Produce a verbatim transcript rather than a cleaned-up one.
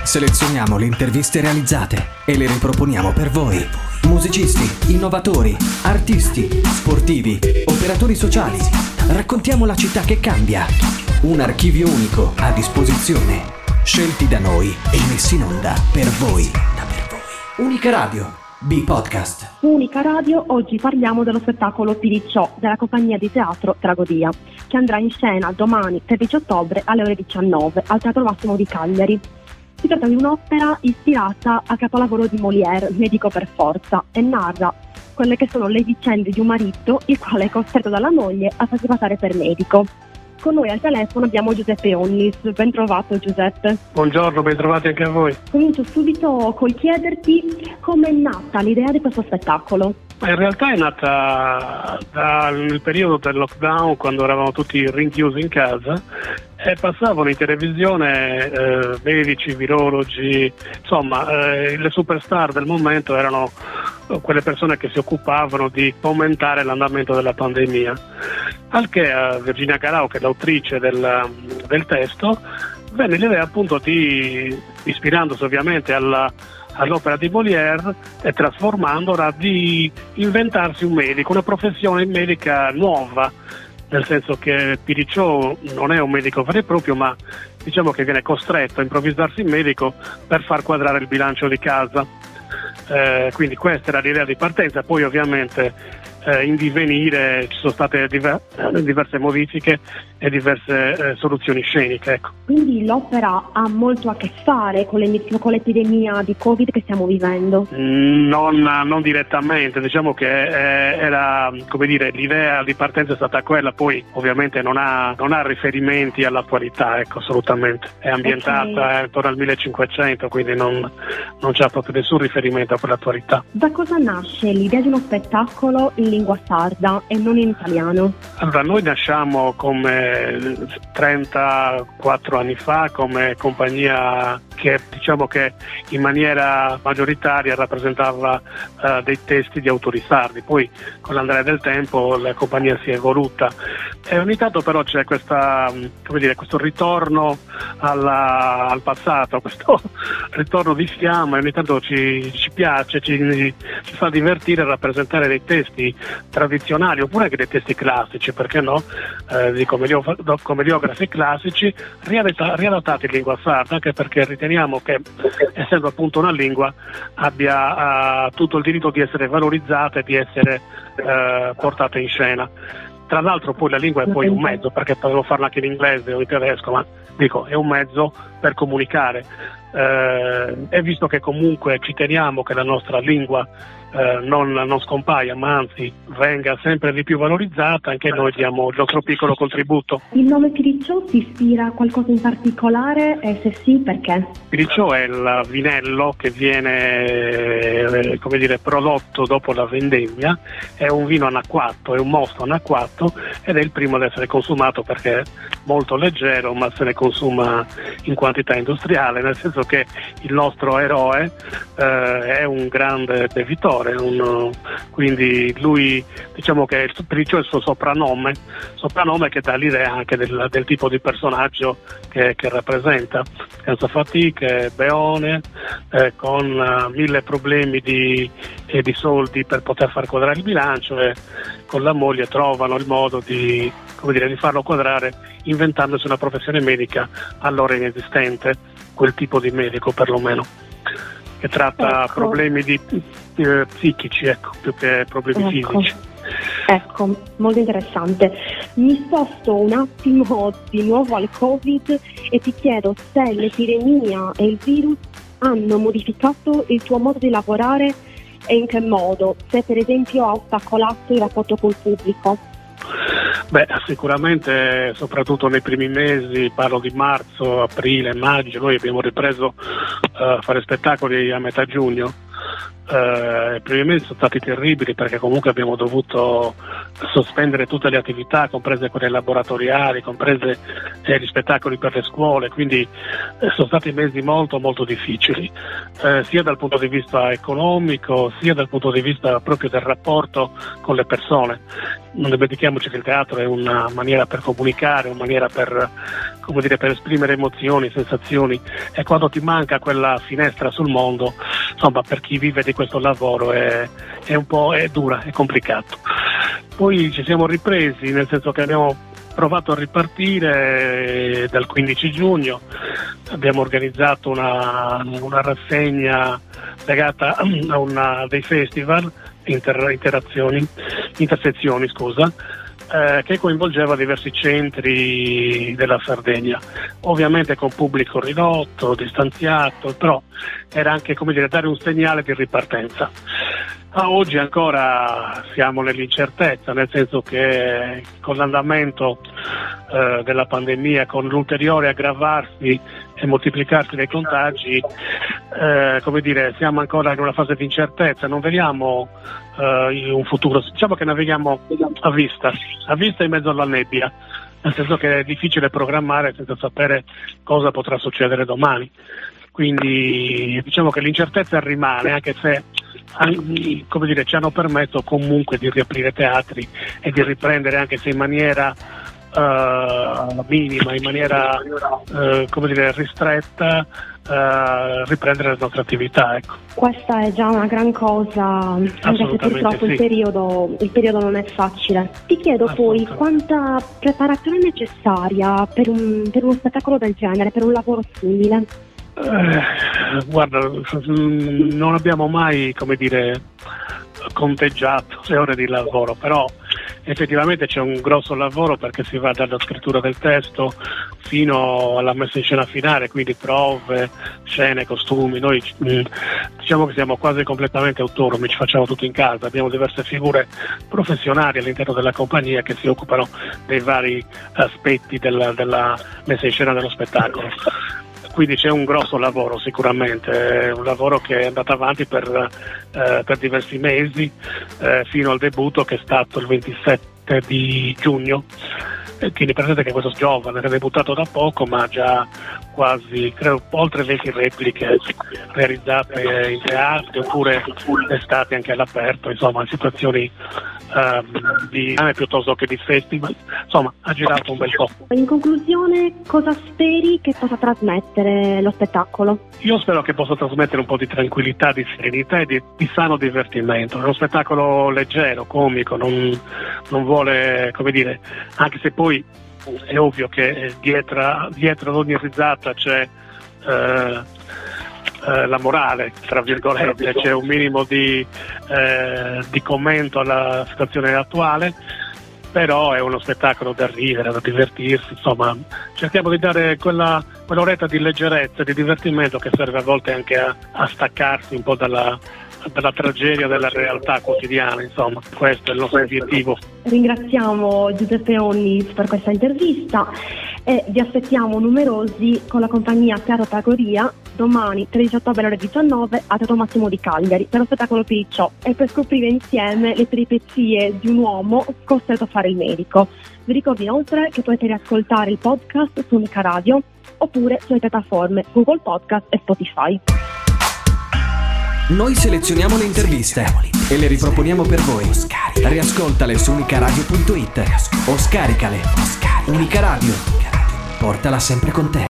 Selezioniamo le interviste realizzate e le riproponiamo per voi. Musicisti, innovatori, artisti, sportivi, operatori sociali. Raccontiamo la città che cambia. Un archivio unico a disposizione. Scelti da noi e messi in onda per voi. Unica Radio, B-Podcast. Unica Radio, oggi parliamo dello spettacolo Piricciò della compagnia di teatro Tragodia, che andrà in scena domani tredici ottobre alle ore diciannove al Teatro Massimo di Cagliari. Si tratta di un'opera ispirata al capolavoro di Molière, Medico per forza, e narra quelle che sono le vicende di un marito il quale è costretto dalla moglie a farsi passare per medico. Con noi al telefono abbiamo Giuseppe Onnis. Ben trovato, Giuseppe. Buongiorno, ben trovati anche a voi. Comincio subito col chiederti come è nata l'idea di questo spettacolo. In realtà è nata da, nel periodo del lockdown, quando eravamo tutti rinchiusi in casa e passavano in televisione eh, medici, virologi, insomma eh, le superstar del momento erano quelle persone che si occupavano di commentare l'andamento della pandemia. Al che a Virginia Garau, che è l'autrice del, del testo, venne l'idea appunto di, ispirandosi ovviamente alla all'opera di Molière e trasformandola, di inventarsi un medico, una professione medica nuova, nel senso che Piricciò non è un medico vero e proprio, ma diciamo che viene costretto a improvvisarsi in medico per far quadrare il bilancio di casa. Eh, quindi questa era l'idea di partenza. Poi ovviamente eh, in divenire ci sono state diver- diverse modifiche e diverse eh, soluzioni sceniche, ecco. Quindi l'opera ha molto a che fare con, le, con l'epidemia di Covid che stiamo vivendo? Non, non direttamente, diciamo che eh, era, come dire, l'idea di partenza è stata quella, poi ovviamente non ha, non ha riferimenti all'attualità, ecco, assolutamente. È ambientata okay. intorno al millecinquecento, quindi non, non c'è proprio nessun riferimento a quell'attualità. Da cosa nasce l'idea di uno spettacolo in lingua sarda e non in italiano? Allora, noi nasciamo come trentaquattro anni fa come compagnia che diciamo che in maniera maggioritaria rappresentava uh, dei testi di autori sardi. Poi con l'andare del tempo la compagnia si è evoluta e ogni tanto però c'è questa, come dire, questo ritorno alla, al passato, questo ritorno di fiamma, e ogni tanto ci, ci piace, ci, ci fa divertire a rappresentare dei testi tradizionali oppure anche dei testi classici, perché no, eh, di commediografi classici riadattati in lingua sarda, anche perché riteniamo che, essendo appunto una lingua, abbia uh, tutto il diritto di essere valorizzata e di essere uh, portata in scena. Tra l'altro poi la lingua è poi un mezzo, perché potevo farlo anche in inglese o in tedesco, ma dico, è un mezzo per comunicare. Eh, e visto che comunque ci teniamo che la nostra lingua eh, non, non scompaia, ma anzi venga sempre di più valorizzata, anche noi diamo il nostro piccolo contributo. Il nome Piricciò ti ispira a qualcosa in particolare e se sì, perché? Piricciò è il vinello che viene eh, come dire, prodotto dopo la vendemmia, è un vino anacquato, è un mosto anacquato ed è il primo ad essere consumato perché è molto leggero, ma se ne consuma in quantità industriale, nel senso che il nostro eroe eh, è un grande bevitore, un, quindi lui, diciamo che Piricciò è il suo soprannome, soprannome che dà l'idea anche del, del tipo di personaggio che, che rappresenta, senza fatiche, beone, eh, con uh, mille problemi di, eh, di soldi per poter far quadrare il bilancio, e con la moglie trovano il modo di, come dire, di farlo quadrare inventandosi una professione medica allora inesistente, quel tipo di medico perlomeno, che tratta ecco. problemi di, eh, psichici, ecco, più che problemi ecco. fisici. Ecco, molto interessante. Mi sposto un attimo di nuovo al Covid e ti chiedo se l'epidemia e il virus hanno modificato il tuo modo di lavorare e in che modo, se per esempio ha ostacolato il rapporto col pubblico. Beh, sicuramente, soprattutto nei primi mesi, parlo di marzo, aprile, maggio, noi abbiamo ripreso uh, a fare spettacoli a metà giugno, Eh, I primi mesi sono stati terribili perché comunque abbiamo dovuto sospendere tutte le attività, comprese quelle laboratoriali, comprese eh, gli spettacoli per le scuole, quindi eh, sono stati mesi molto molto difficili, eh, sia dal punto di vista economico, sia dal punto di vista proprio del rapporto con le persone. Non dimentichiamoci che il teatro è una maniera per comunicare, una maniera per, come dire, per esprimere emozioni, sensazioni, e quando ti manca quella finestra sul mondo, insomma, per chi vive di questo lavoro è, è un po' è dura, è complicato. Poi ci siamo ripresi, nel senso che abbiamo provato a ripartire dal quindici giugno, abbiamo organizzato una, una rassegna legata a una dei festival, inter, interazioni, intersezioni, scusa, eh, che coinvolgeva diversi centri della Sardegna, ovviamente con pubblico ridotto, distanziato, però era anche, come dire, dare un segnale di ripartenza. A oggi ancora siamo nell'incertezza, nel senso che con l'andamento eh, della pandemia, con l'ulteriore aggravarsi e moltiplicarsi dei contagi, eh, come dire, siamo ancora in una fase di incertezza, non vediamo eh, un futuro, diciamo che navighiamo a vista, a vista in mezzo alla nebbia, nel senso che è difficile programmare senza sapere cosa potrà succedere domani. Quindi diciamo che l'incertezza rimane, anche se, come dire, ci hanno permesso comunque di riaprire teatri e di riprendere, anche se in maniera uh, minima, in maniera uh, come dire, ristretta, uh, riprendere le nostre attività. Ecco. Questa è già una gran cosa, anche se purtroppo sì. il periodo, il periodo non è facile. Ti chiedo poi quanta preparazione è necessaria per, un, per uno spettacolo del genere, per un lavoro simile? Eh, guarda, non abbiamo mai, come dire, conteggiato le ore di lavoro, però effettivamente c'è un grosso lavoro, perché si va dalla scrittura del testo fino alla messa in scena finale, quindi prove, scene, costumi. Noi diciamo che siamo quasi completamente autonomi, ci facciamo tutto in casa, abbiamo diverse figure professionali all'interno della compagnia che si occupano dei vari aspetti della, della messa in scena dello spettacolo. Quindi c'è un grosso lavoro sicuramente, un lavoro che è andato avanti per, eh, per diversi mesi, eh, fino al debutto che è stato il ventisette di giugno. E quindi prendete che questo giovane è debuttato da poco, ma ha già quasi, credo, oltre venti repliche realizzate in teatro, oppure estate anche all'aperto, insomma, in situazioni um, di piuttosto che di festival, insomma, ha girato un bel po'. In conclusione, cosa speri che possa trasmettere lo spettacolo? Io spero che possa trasmettere un po' di tranquillità, di serenità e di, di sano divertimento. È uno spettacolo leggero, comico, non, non vuole, come dire, anche se poi Poi è ovvio che dietro, dietro ad ogni risata c'è eh, eh, la morale, tra virgolette, c'è un minimo di, eh, di commento alla situazione attuale, però è uno spettacolo da ridere, da divertirsi, insomma cerchiamo di dare quella, quell'oretta di leggerezza, di divertimento che serve a volte anche a, a staccarsi un po' dalla dalla tragedia della realtà quotidiana, insomma, questo è il nostro obiettivo. Ringraziamo Giuseppe Onnis per questa intervista e vi aspettiamo numerosi con la compagnia Teatro Tragodia domani tredici ottobre alle diciannove a Teatro Massimo di Cagliari per lo spettacolo Piricciò e per scoprire insieme le peripezie di un uomo costretto a fare il medico. Vi ricordo inoltre che potete riascoltare il podcast su Unica Radio oppure sulle piattaforme Google Podcast e Spotify. Noi selezioniamo le interviste e le riproponiamo per voi. Riascoltale su unicaradio punto it o scaricale. Unica Radio, portala sempre con te.